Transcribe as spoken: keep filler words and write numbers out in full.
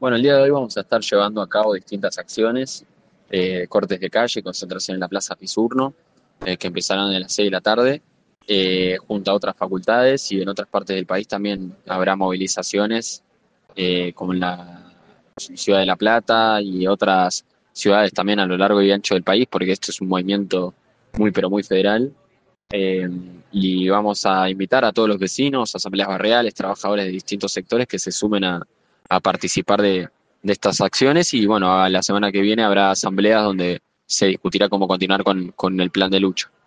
Bueno, el día de hoy vamos a estar llevando a cabo distintas acciones, eh, cortes de calle, concentración en la Plaza Pisurno, eh, que empezarán a las seis de la tarde, eh, junto a otras facultades y en otras partes del país también habrá movilizaciones, eh, como en la Ciudad de La Plata y otras ciudades también a lo largo y ancho del país, porque esto es un movimiento muy, pero muy federal. Eh, y vamos a invitar a todos los vecinos, asambleas barriales, trabajadores de distintos sectores que se sumen a, a participar de, de estas acciones. Y bueno, a la semana que viene habrá asambleas donde se discutirá cómo continuar con, con el plan de lucha.